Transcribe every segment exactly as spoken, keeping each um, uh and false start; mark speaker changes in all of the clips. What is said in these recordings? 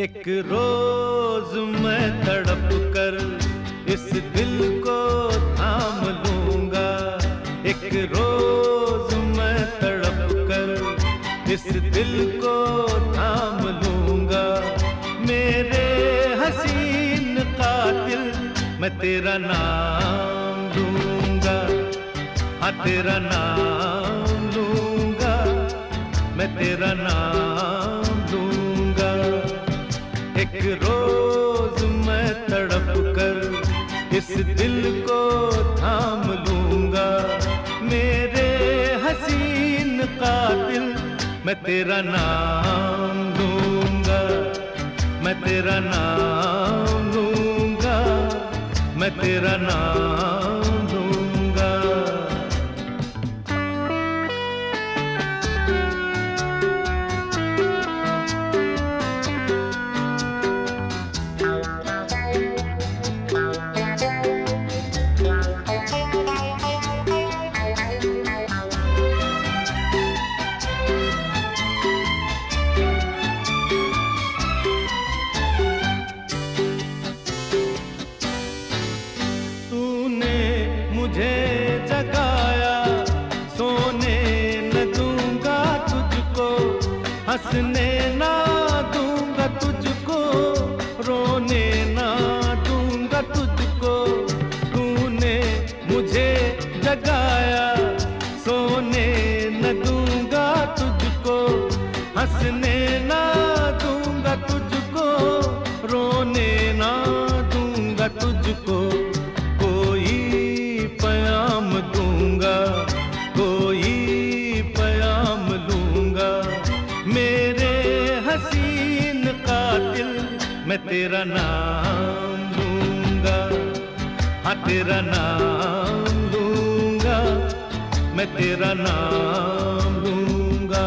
Speaker 1: एक रोज मैं तड़प कर इस दिल को थाम लूंगा। एक रोज मैं तड़प कर इस दिल को थाम लूंगा। मेरे हसीन कातिल मैं तेरा नाम लूंगा। हाँ तेरा नाम लूंगा, मैं तेरा नाम लूंगा। एक रोज मैं तड़प कर इस दिल को थाम लूंगा। मेरे हसीन कातिल मैं तेरा नाम लूंगा। मैं तेरा नाम लूंगा, मैं तेरा नाम लूंगा। मुझे जगाया, सोने न दूंगा तुझको, हंसने ना दूंगा तुझको, रोने ना दूंगा तुझको। तूने मुझे जगाया, सोने न दूंगा तुझको, हंसने ना दूंगा तुझको, रोने ना दूंगा तुझको। पयाम दूंगा, कोई पयाम लूंगा। मेरे हसीन कातिल मैं तेरा नाम लूंगा। हाँ तेरा नाम लूंगा, मैं तेरा नाम लूंगा।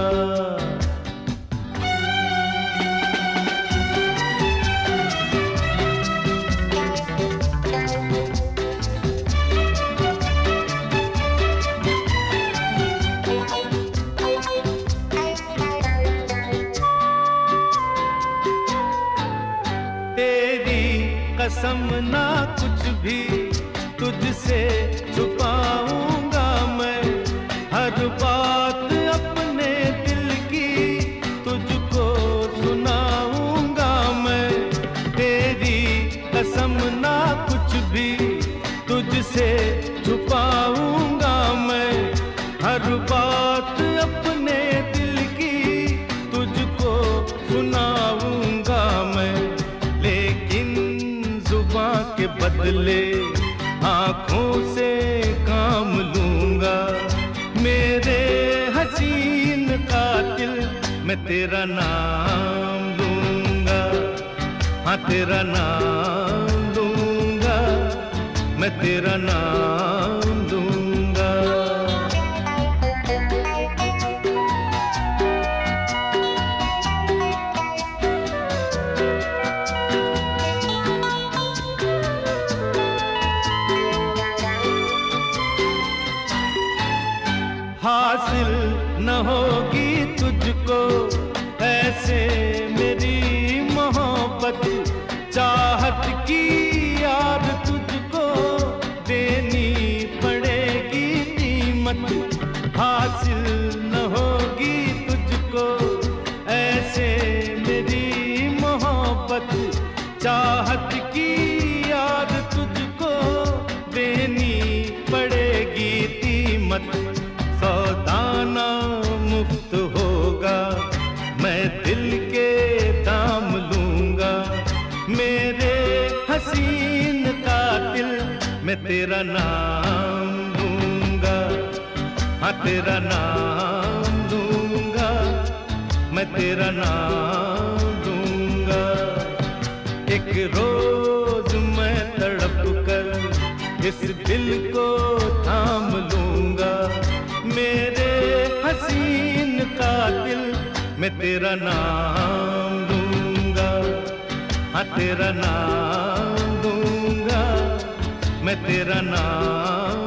Speaker 1: तेरी कसम ना कुछ भी तुझसे छुपाऊंगा मैं। हर बात अपने दिल की तुझको सुनाऊंगा मैं। तेरी कसम ना कुछ भी तुझसे छुपाऊंगा मैं। हर बात अपने दिल की तुझको सुनाऊंगा मैं। लेकिन जुबां के बदले आंखों से काम लूंगा। मेरे हसीन कातिल मैं तेरा नाम लूंगा। हाँ तेरा नाम लूंगा, मैं तेरा नाम लूंगा। हासिल न होगी तुझको ऐसे मेरी मोहब्बत। चाहत की याद तुझको देनी पड़ेगी कीमत। हासिल न होगी तुझको ऐसे मेरी मोहब्बत। चाहत की याद तुझको देनी पड़ेगी कीमत। सौदाना मुफ्त होगा, मैं दिल के दाम लूंगा। मेरे हसीन कातिल मैं तेरा नाम लूंगा। हाँ तेरा नाम लूंगा, मैं तेरा नाम लूंगा। एक रोज मैं तड़प कर इस दिल को थाम लूंगा। मेरे हसीन कातिल मैं तेरा नाम लूंगा। हाँ तेरा नाम लूंगा, मैं तेरा नाम